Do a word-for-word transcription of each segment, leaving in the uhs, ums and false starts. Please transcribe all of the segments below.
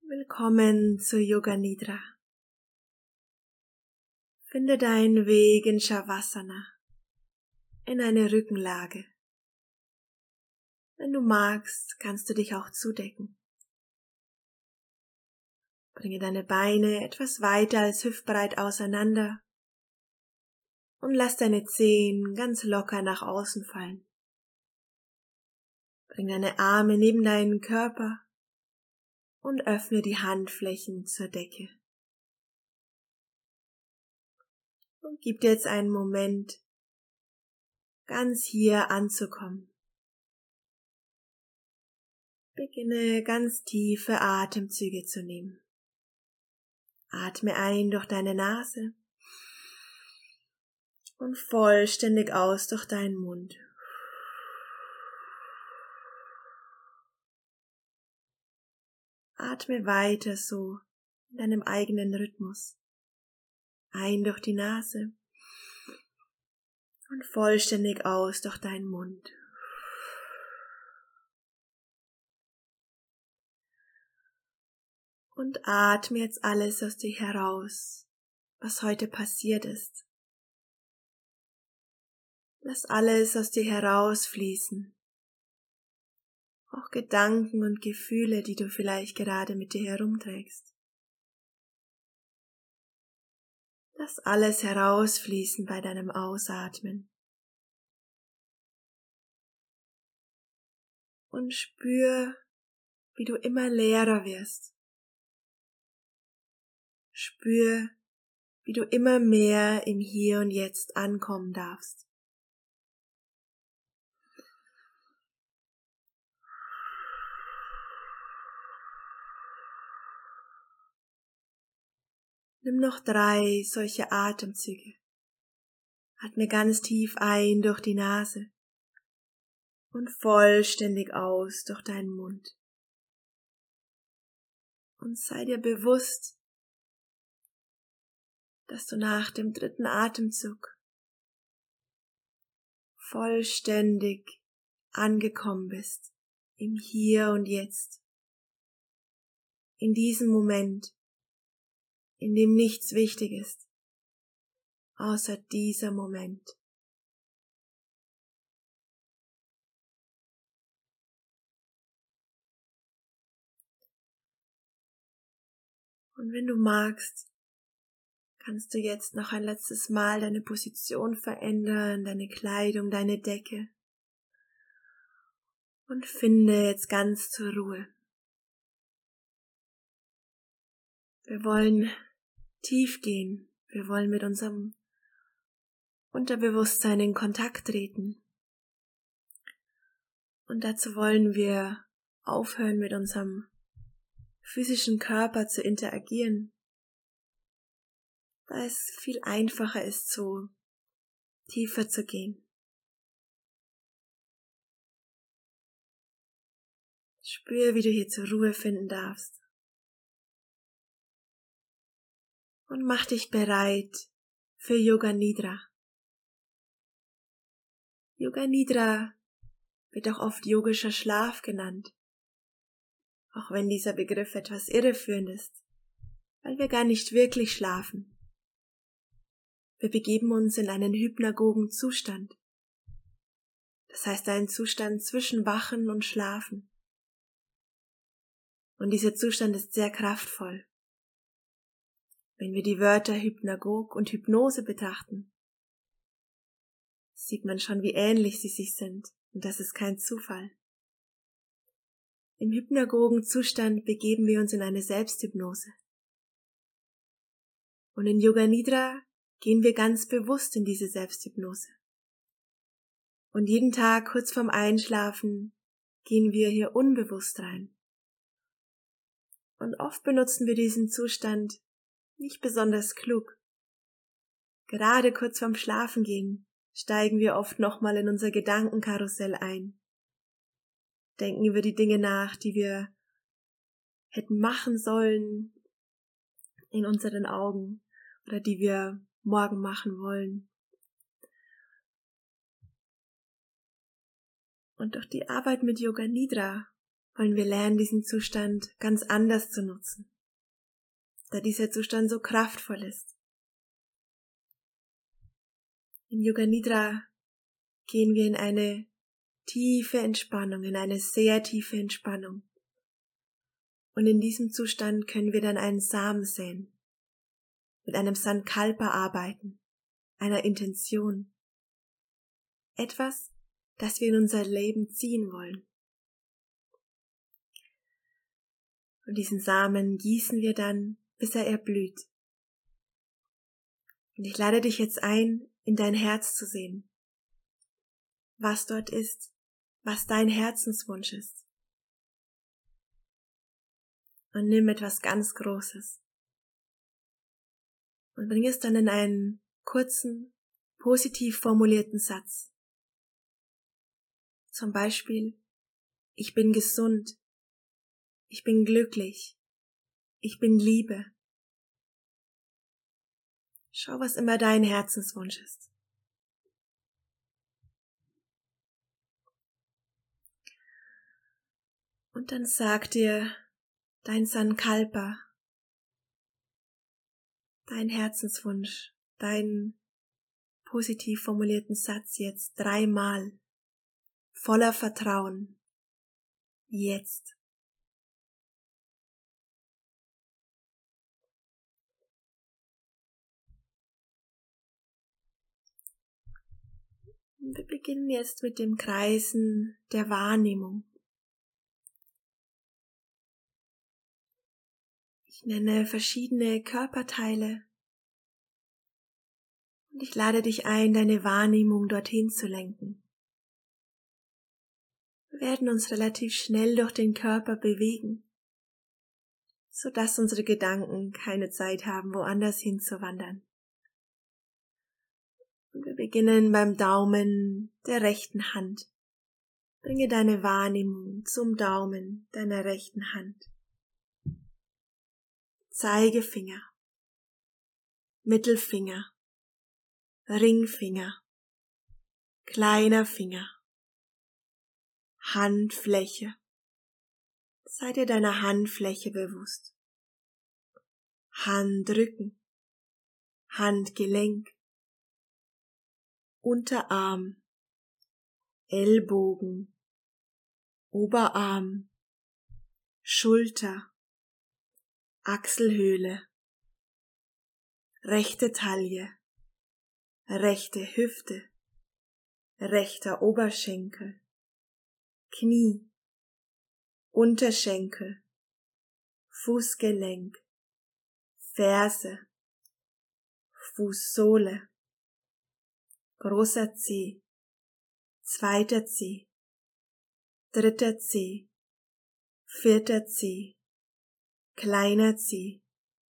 Willkommen zu Yoga Nidra. Finde deinen Weg in Shavasana, in eine Rückenlage. Wenn du magst, kannst du dich auch zudecken. Bringe deine Beine etwas weiter als hüftbreit auseinander und lass deine Zehen ganz locker nach außen fallen. Bring deine Arme neben deinen Körper und öffne die Handflächen zur Decke. Und gib dir jetzt einen Moment, ganz hier anzukommen. Beginne ganz tiefe Atemzüge zu nehmen. Atme ein durch deine Nase und vollständig aus durch deinen Mund. Atme weiter so in deinem eigenen Rhythmus. Ein durch die Nase und vollständig aus durch deinen Mund. Und atme jetzt alles aus dir heraus, was heute passiert ist. Lass alles aus dir herausfließen. Auch Gedanken und Gefühle, die du vielleicht gerade mit dir herumträgst. Lass alles herausfließen bei deinem Ausatmen. Und spür, wie du immer leerer wirst. Spür, wie du immer mehr im Hier und Jetzt ankommen darfst. Nimm noch drei solche Atemzüge. Atme ganz tief ein durch die Nase und vollständig aus durch deinen Mund. Und sei dir bewusst, dass du nach dem dritten Atemzug vollständig angekommen bist im Hier und Jetzt. In diesem Moment, in dem nichts wichtig ist, außer dieser Moment. Und wenn du magst, kannst du jetzt noch ein letztes Mal deine Position verändern, deine Kleidung, deine Decke. Und finde jetzt ganz zur Ruhe. Wir wollen tief gehen. Wir wollen mit unserem Unterbewusstsein in Kontakt treten. Und dazu wollen wir aufhören, mit unserem physischen Körper zu interagieren. Da es viel einfacher ist, so tiefer zu gehen. Spür, wie du hier zur Ruhe finden darfst. Und mach dich bereit für Yoga Nidra. Yoga Nidra wird auch oft yogischer Schlaf genannt, auch wenn dieser Begriff etwas irreführend ist, weil wir gar nicht wirklich schlafen. Wir begeben uns in einen hypnagogen Zustand, das heißt einen Zustand zwischen Wachen und Schlafen. Und dieser Zustand ist sehr kraftvoll. Wenn wir die Wörter Hypnagog und Hypnose betrachten, sieht man schon, wie ähnlich sie sich sind, und das ist kein Zufall. Im hypnagogen Zustand begeben wir uns in eine Selbsthypnose. Und in Yoga Nidra gehen wir ganz bewusst in diese Selbsthypnose. Und jeden Tag kurz vorm Einschlafen gehen wir hier unbewusst rein. Und oft benutzen wir diesen Zustand nicht besonders klug. Gerade kurz vorm Schlafengehen steigen wir oft nochmal in unser Gedankenkarussell ein. Denken über die Dinge nach, die wir hätten machen sollen in unseren Augen oder die wir morgen machen wollen. Und durch die Arbeit mit Yoga Nidra wollen wir lernen, diesen Zustand ganz anders zu nutzen, da dieser Zustand so kraftvoll ist. In Yoga Nidra gehen wir in eine tiefe Entspannung, in eine sehr tiefe Entspannung. Und in diesem Zustand können wir dann einen Samen säen, mit einem Sankalpa arbeiten, einer Intention. Etwas, das wir in unser Leben ziehen wollen. Und diesen Samen gießen wir dann, bis er erblüht. Und ich lade dich jetzt ein, in dein Herz zu sehen, was dort ist, was dein Herzenswunsch ist. Und nimm etwas ganz Großes und bring es dann in einen kurzen, positiv formulierten Satz. Zum Beispiel, ich bin gesund, ich bin glücklich, ich bin Liebe. Schau, was immer dein Herzenswunsch ist. Und dann sag dir dein Sankalpa, dein Herzenswunsch, deinen positiv formulierten Satz jetzt dreimal, voller Vertrauen, jetzt. Und wir beginnen jetzt mit dem Kreisen der Wahrnehmung. Ich nenne verschiedene Körperteile und ich lade dich ein, deine Wahrnehmung dorthin zu lenken. Wir werden uns relativ schnell durch den Körper bewegen, sodass unsere Gedanken keine Zeit haben, woanders hinzuwandern. Und wir beginnen beim Daumen der rechten Hand. Bringe deine Wahrnehmung zum Daumen deiner rechten Hand. Zeigefinger, Mittelfinger, Ringfinger, kleiner Finger, Handfläche. Sei dir deiner Handfläche bewusst. Handrücken, Handgelenk, Unterarm, Ellbogen, Oberarm, Schulter, Achselhöhle, rechte Taille, rechte Hüfte, rechter Oberschenkel, Knie, Unterschenkel, Fußgelenk, Ferse, Fußsohle, großer Zeh, zweiter Zeh, dritter Zeh, vierter Zeh, kleiner Zeh.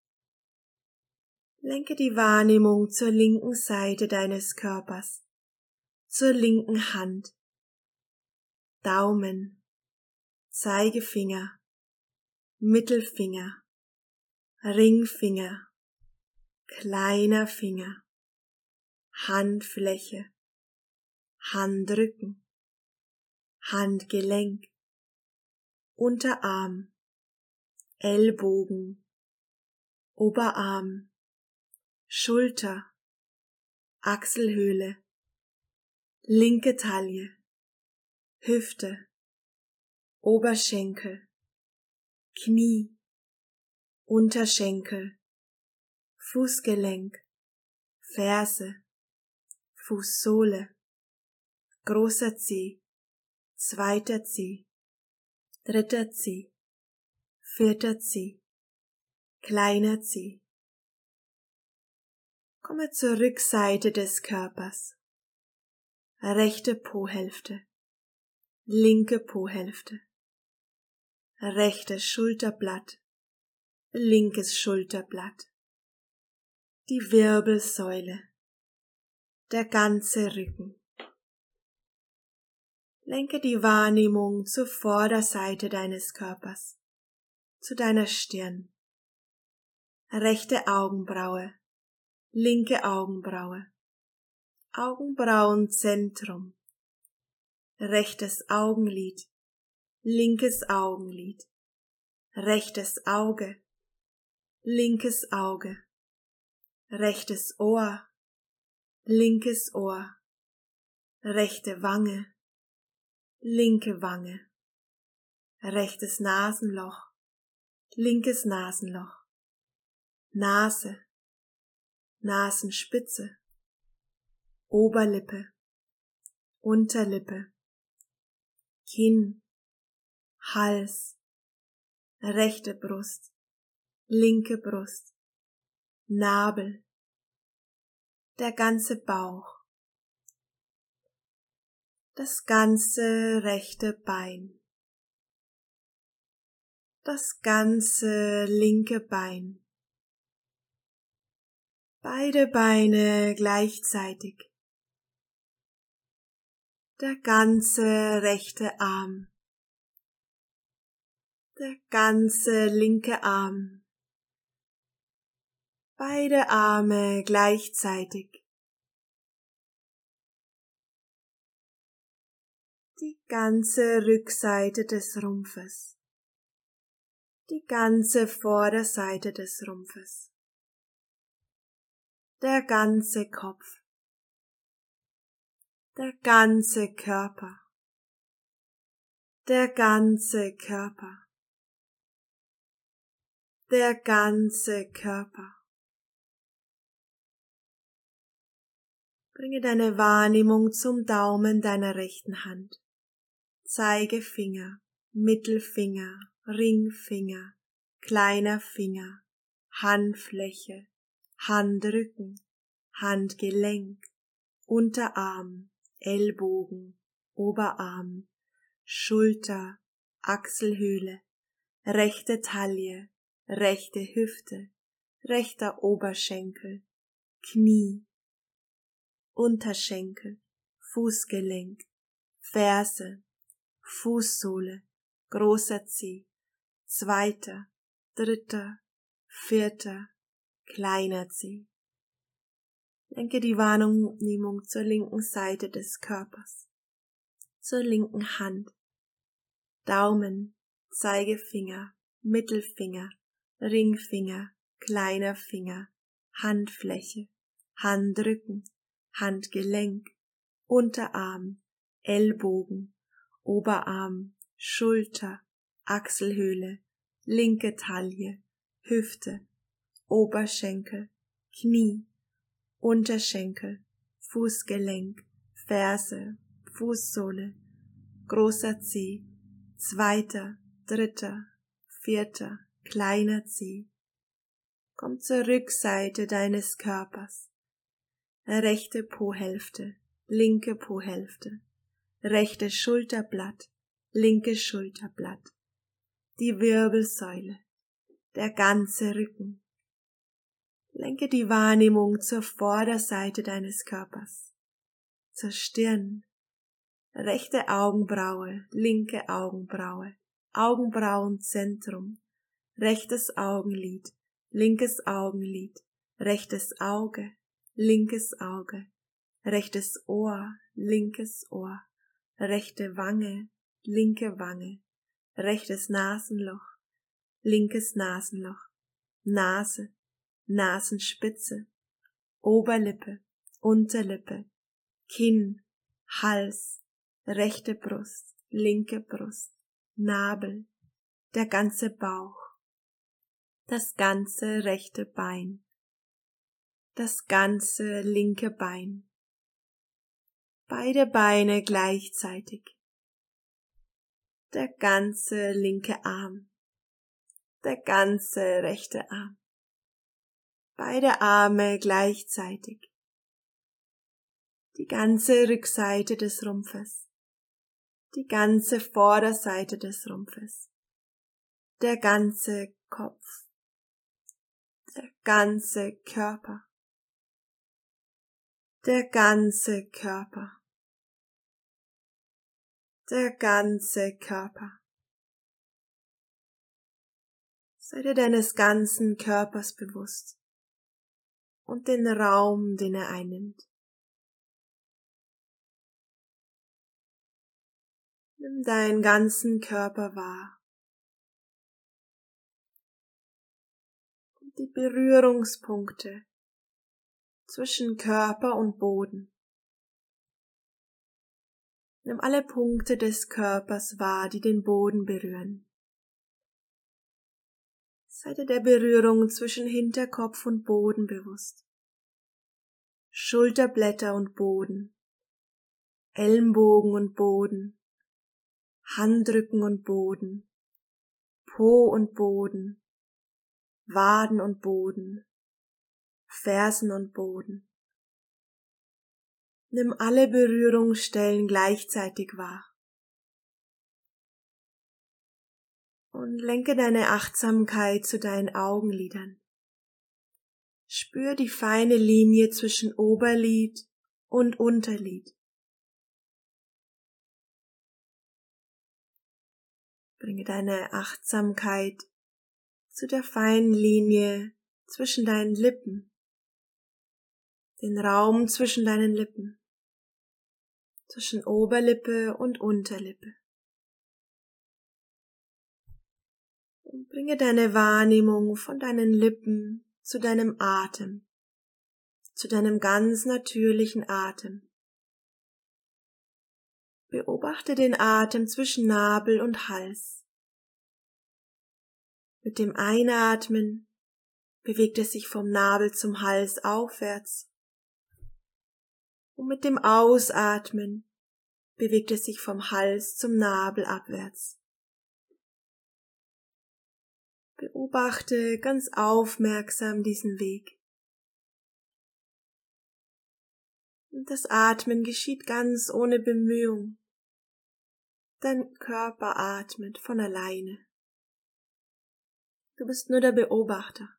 Lenke die Wahrnehmung zur linken Seite deines Körpers, zur linken Hand, Daumen, Zeigefinger, Mittelfinger, Ringfinger, kleiner Finger, Handfläche, Handrücken, Handgelenk, Unterarm, Ellbogen, Oberarm, Schulter, Achselhöhle, linke Taille, Hüfte, Oberschenkel, Knie, Unterschenkel, Fußgelenk, Ferse, Fußsohle, großer Zeh, zweiter Zeh, dritter Zeh, vierter Zeh, kleiner Zeh. Komme zur Rückseite des Körpers. Rechte Po-Hälfte, linke Po-Hälfte, rechtes Schulterblatt, linkes Schulterblatt, die Wirbelsäule, der ganze Rücken. Lenke die Wahrnehmung zur Vorderseite deines Körpers, zu deiner Stirn, rechte Augenbraue, linke Augenbraue, Augenbrauenzentrum, rechtes Augenlid, linkes Augenlid, rechtes Auge, linkes Auge, rechtes Ohr, linkes Ohr, rechte Wange, linke Wange, rechtes Nasenloch, linkes Nasenloch, Nase, Nasenspitze, Oberlippe, Unterlippe, Kinn, Hals, rechte Brust, linke Brust, Nabel, der ganze Bauch, das ganze rechte Bein, das ganze linke Bein, beide Beine gleichzeitig, der ganze rechte Arm, der ganze linke Arm, beide Arme gleichzeitig, die ganze Rückseite des Rumpfes, die ganze Vorderseite des Rumpfes, der ganze Kopf, der ganze Körper, der ganze Körper, der ganze Körper. Bringe deine Wahrnehmung zum Daumen deiner rechten Hand, Zeigefinger, Mittelfinger, Ringfinger, kleiner Finger, Handfläche, Handrücken, Handgelenk, Unterarm, Ellbogen, Oberarm, Schulter, Achselhöhle, rechte Taille, rechte Hüfte, rechter Oberschenkel, Knie, Unterschenkel, Fußgelenk, Ferse, Fußsohle, großer Zeh, zweiter, dritter, vierter, kleiner Zeh. Lenke die Wahrnehmung zur linken Seite des Körpers, zur linken Hand, Daumen, Zeigefinger, Mittelfinger, Ringfinger, kleiner Finger, Handfläche, Handrücken, Handgelenk, Unterarm, Ellbogen, Oberarm, Schulter, Achselhöhle, linke Taille, Hüfte, Oberschenkel, Knie, Unterschenkel, Fußgelenk, Ferse, Fußsohle, großer Zeh, zweiter, dritter, vierter, kleiner Zeh. Komm zur Rückseite deines Körpers, rechte Po-Hälfte, linke Po-Hälfte, rechte Schulterblatt, linke Schulterblatt, die Wirbelsäule, der ganze Rücken. Lenke die Wahrnehmung zur Vorderseite deines Körpers, zur Stirn, rechte Augenbraue, linke Augenbraue, Augenbrauenzentrum, rechtes Augenlid, linkes Augenlid, rechtes Auge, linkes Auge, rechtes Ohr, linkes Ohr, rechte Wange, linke Wange, rechtes Nasenloch, linkes Nasenloch, Nase, Nasenspitze, Oberlippe, Unterlippe, Kinn, Hals, rechte Brust, linke Brust, Nabel, der ganze Bauch, das ganze rechte Bein, das ganze linke Bein, beide Beine gleichzeitig, der ganze linke Arm, der ganze rechte Arm, beide Arme gleichzeitig, die ganze Rückseite des Rumpfes, die ganze Vorderseite des Rumpfes, der ganze Kopf, der ganze Körper, der ganze Körper, der ganze Körper. Sei dir deines ganzen Körpers bewusst und den Raum, den er einnimmt. Nimm deinen ganzen Körper wahr und die Berührungspunkte zwischen Körper und Boden. Nimm alle Punkte des Körpers wahr, die den Boden berühren. Sei dir der Berührung zwischen Hinterkopf und Boden bewusst. Schulterblätter und Boden, Ellenbogen und Boden, Handrücken und Boden, Po und Boden, Waden und Boden, Fersen und Boden. Nimm alle Berührungsstellen gleichzeitig wahr und lenke deine Achtsamkeit zu deinen Augenlidern. Spür die feine Linie zwischen Oberlid und Unterlid. Bringe deine Achtsamkeit zu der feinen Linie zwischen deinen Lippen, den Raum zwischen deinen Lippen, zwischen Oberlippe und Unterlippe. Und bringe deine Wahrnehmung von deinen Lippen zu deinem Atem, zu deinem ganz natürlichen Atem. Beobachte den Atem zwischen Nabel und Hals. Mit dem Einatmen bewegt es sich vom Nabel zum Hals aufwärts und mit dem Ausatmen bewegt es sich vom Hals zum Nabel abwärts. Beobachte ganz aufmerksam diesen Weg. Und das Atmen geschieht ganz ohne Bemühung. Dein Körper atmet von alleine. Du bist nur der Beobachter.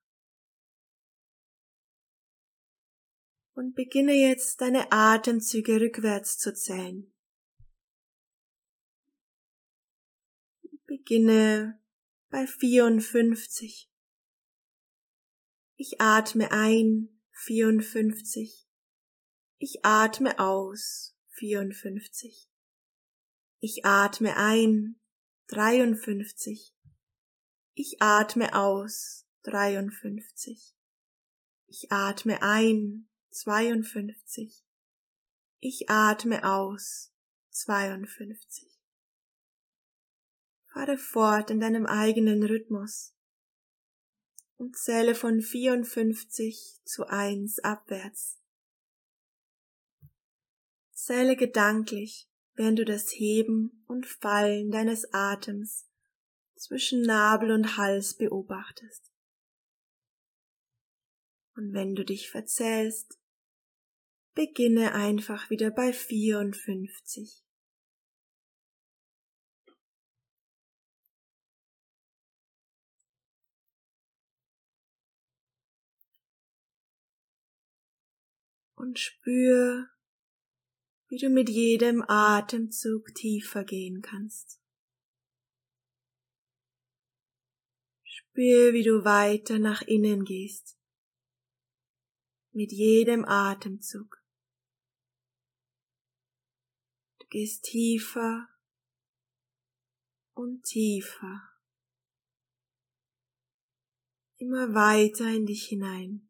Und beginne jetzt deine Atemzüge rückwärts zu zählen. Beginne bei vierundfünfzig. Ich atme ein, vierundfünfzig. Ich atme aus, vierundfünfzig. Ich atme ein, dreiundfünfzig. Ich atme aus, dreiundfünfzig. Ich atme ein, zweiundfünfzig. Ich atme aus, zweiundfünfzig. Fahre fort in deinem eigenen Rhythmus und zähle von vierundfünfzig zu eins abwärts. Zähle gedanklich, während du das Heben und Fallen deines Atems zwischen Nabel und Hals beobachtest. Und wenn du dich verzählst, beginne einfach wieder bei vierundfünfzig. Und spür, wie du mit jedem Atemzug tiefer gehen kannst. Spür, wie du weiter nach innen gehst. Mit jedem Atemzug. Du gehst tiefer und tiefer. Immer weiter in dich hinein.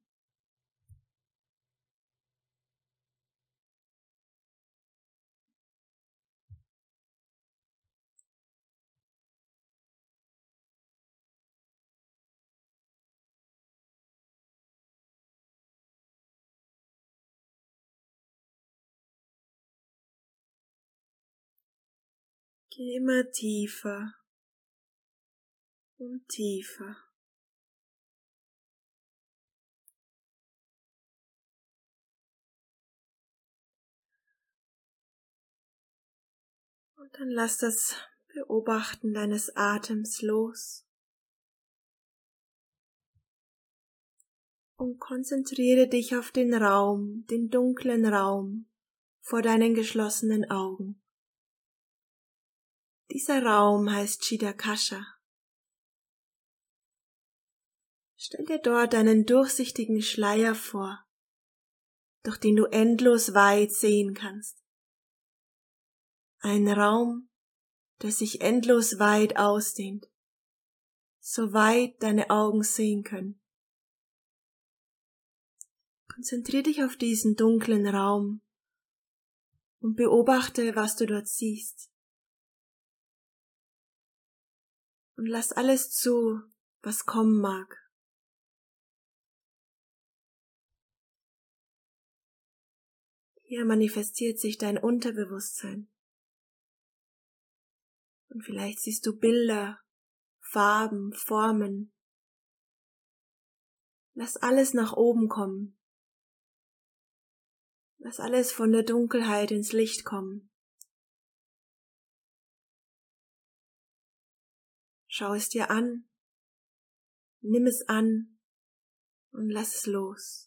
Geh immer tiefer und tiefer. Und dann lass das Beobachten deines Atems los und konzentriere dich auf den Raum, den dunklen Raum vor deinen geschlossenen Augen. Dieser Raum heißt Chitakasha. Stell dir dort einen durchsichtigen Schleier vor, durch den du endlos weit sehen kannst. Ein Raum, das sich endlos weit ausdehnt, so weit deine Augen sehen können. Konzentrier dich auf diesen dunklen Raum und beobachte, was du dort siehst. Und lass alles zu, was kommen mag. Hier manifestiert sich dein Unterbewusstsein. Und vielleicht siehst du Bilder, Farben, Formen. Lass alles nach oben kommen. Lass alles von der Dunkelheit ins Licht kommen. Schau es dir an, nimm es an und lass es los.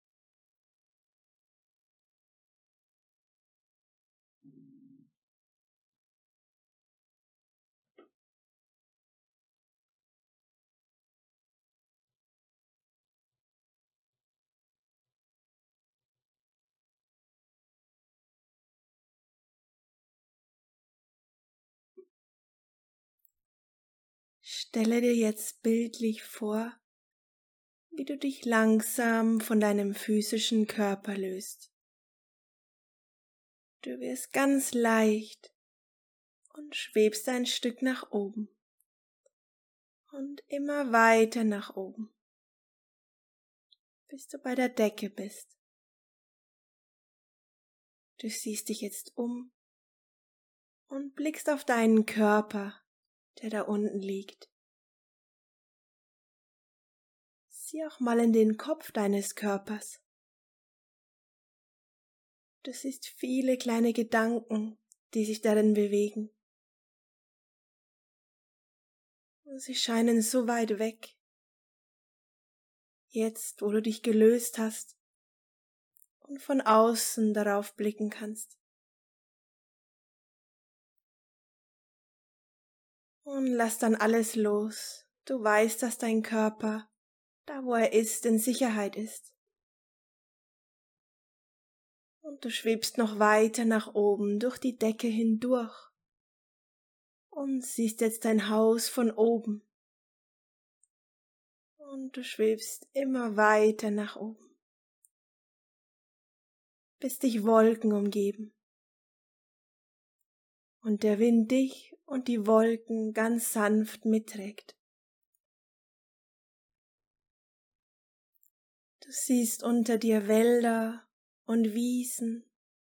Stelle dir jetzt bildlich vor, wie du dich langsam von deinem physischen Körper löst. Du wirst ganz leicht und schwebst ein Stück nach oben und immer weiter nach oben, bis du bei der Decke bist. Du siehst dich jetzt um und blickst auf deinen Körper, der da unten liegt. Sieh auch mal in den Kopf deines Körpers. Du siehst viele kleine Gedanken, die sich darin bewegen. Und sie scheinen so weit weg. Jetzt, wo du dich gelöst hast und von außen darauf blicken kannst. Und lass dann alles los. Du weißt, dass dein Körper, da wo er ist, in Sicherheit ist. Und du schwebst noch weiter nach oben durch die Decke hindurch und siehst jetzt dein Haus von oben. Und du schwebst immer weiter nach oben, bis dich Wolken umgeben und der Wind dich und die Wolken ganz sanft mitträgt. Du siehst unter dir Wälder und Wiesen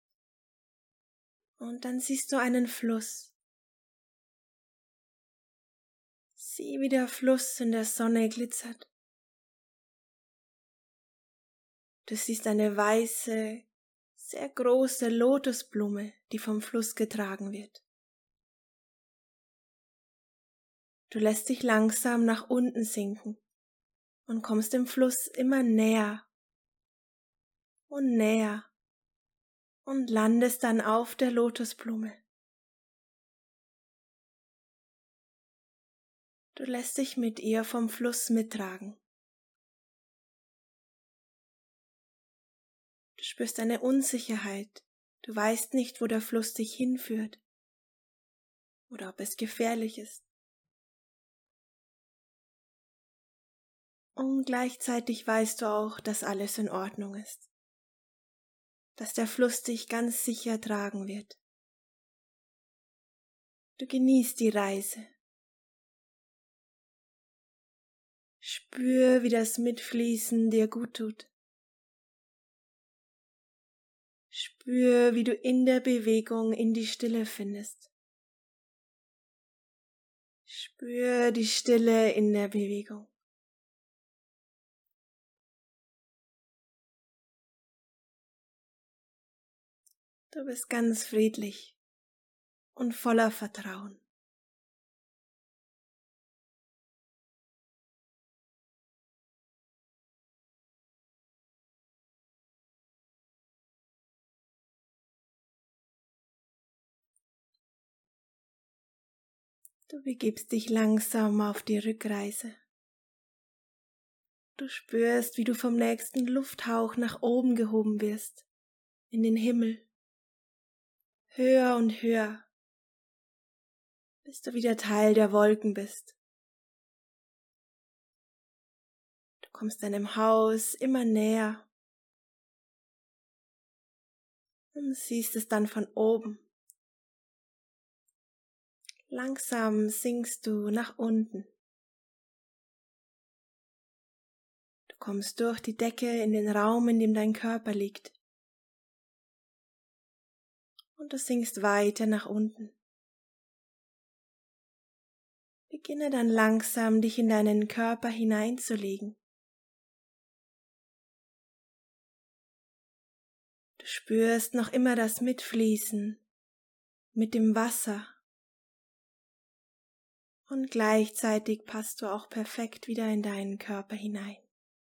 und dann siehst du einen Fluss. Sieh, wie der Fluss in der Sonne glitzert. Du siehst eine weiße, sehr große Lotusblume, die vom Fluss getragen wird. Du lässt dich langsam nach unten sinken und kommst dem Fluss immer näher und näher und landest dann auf der Lotusblume. Du lässt dich mit ihr vom Fluss mittragen. Du spürst eine Unsicherheit. Du weißt nicht, wo der Fluss dich hinführt oder ob es gefährlich ist. Und gleichzeitig weißt du auch, dass alles in Ordnung ist, dass der Fluss dich ganz sicher tragen wird. Du genießt die Reise. Spür, wie das Mitfließen dir gut tut. Spür, wie du in der Bewegung in die Stille findest. Spür die Stille in der Bewegung. Du bist ganz friedlich und voller Vertrauen. Du begibst dich langsam auf die Rückreise. Du spürst, wie du vom nächsten Lufthauch nach oben gehoben wirst, in den Himmel, höher und höher, bis du wieder Teil der Wolken bist. Du kommst deinem Haus immer näher und siehst es dann von oben. Langsam sinkst du nach unten. Du kommst durch die Decke in den Raum, in dem dein Körper liegt. Und du sinkst weiter nach unten. Beginne dann langsam, dich in deinen Körper hineinzulegen. Du spürst noch immer das Mitfließen mit dem Wasser. Und gleichzeitig passt du auch perfekt wieder in deinen Körper hinein.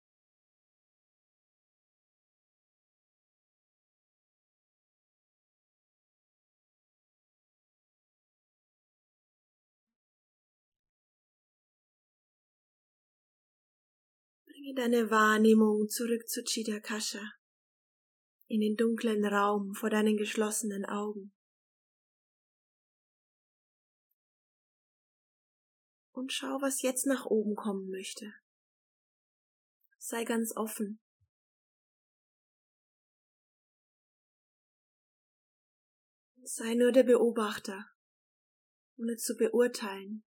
Bringe deine Wahrnehmung zurück zu Chitakasha, in den dunklen Raum vor deinen geschlossenen Augen. Und schau, was jetzt nach oben kommen möchte. Sei ganz offen. Sei nur der Beobachter, ohne zu beurteilen.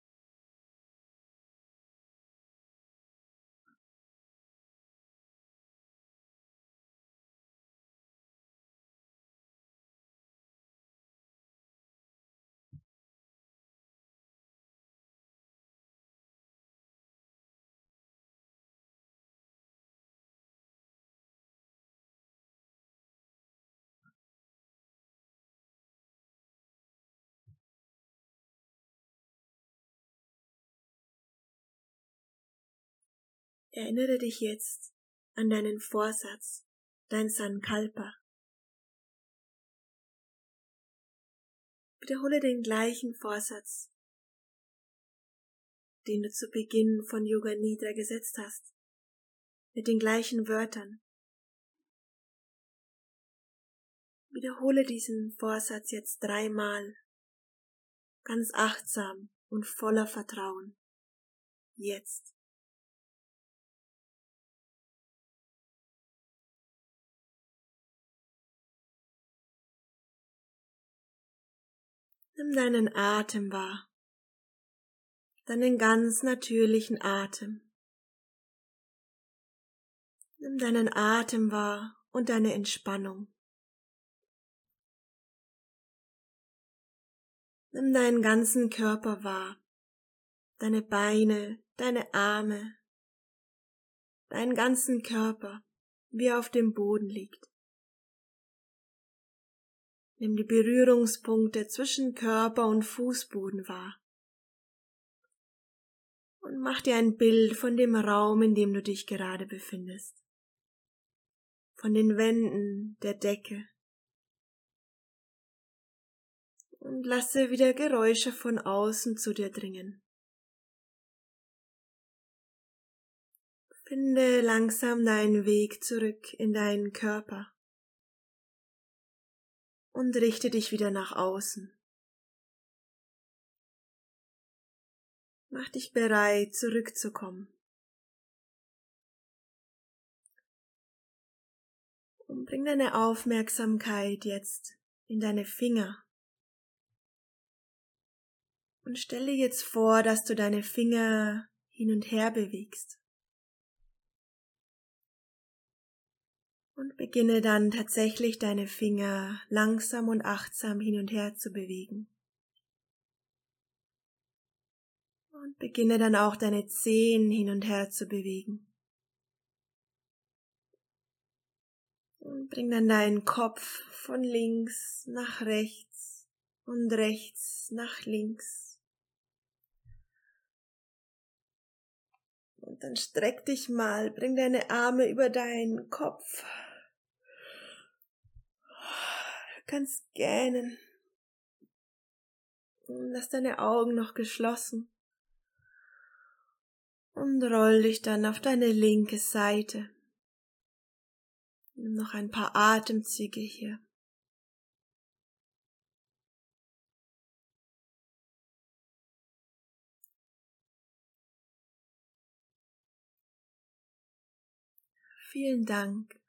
Erinnere dich jetzt an deinen Vorsatz, dein Sankalpa. Wiederhole den gleichen Vorsatz, den du zu Beginn von Yoga Nidra gesetzt hast, mit den gleichen Wörtern. Wiederhole diesen Vorsatz jetzt dreimal, ganz achtsam und voller Vertrauen. Jetzt. Nimm deinen Atem wahr, deinen ganz natürlichen Atem. Nimm deinen Atem wahr und deine Entspannung. Nimm deinen ganzen Körper wahr, deine Beine, deine Arme, deinen ganzen Körper, wie er auf dem Boden liegt. Nimm die Berührungspunkte zwischen Körper und Fußboden wahr. Und mach dir ein Bild von dem Raum, in dem du dich gerade befindest. Von den Wänden, der Decke. Und lasse wieder Geräusche von außen zu dir dringen. Finde langsam deinen Weg zurück in deinen Körper. Und richte dich wieder nach außen. Mach dich bereit, zurückzukommen. Und bring deine Aufmerksamkeit jetzt in deine Finger. Und stell dir jetzt vor, dass du deine Finger hin und her bewegst. Und beginne dann tatsächlich deine Finger langsam und achtsam hin und her zu bewegen. Und beginne dann auch deine Zehen hin und her zu bewegen. Und bring dann deinen Kopf von links nach rechts und rechts nach links. Und dann streck dich mal, bring deine Arme über deinen Kopf. Du kannst gähnen. Und lass deine Augen noch geschlossen. Und roll dich dann auf deine linke Seite. Nimm noch ein paar Atemzüge hier. Vielen Dank.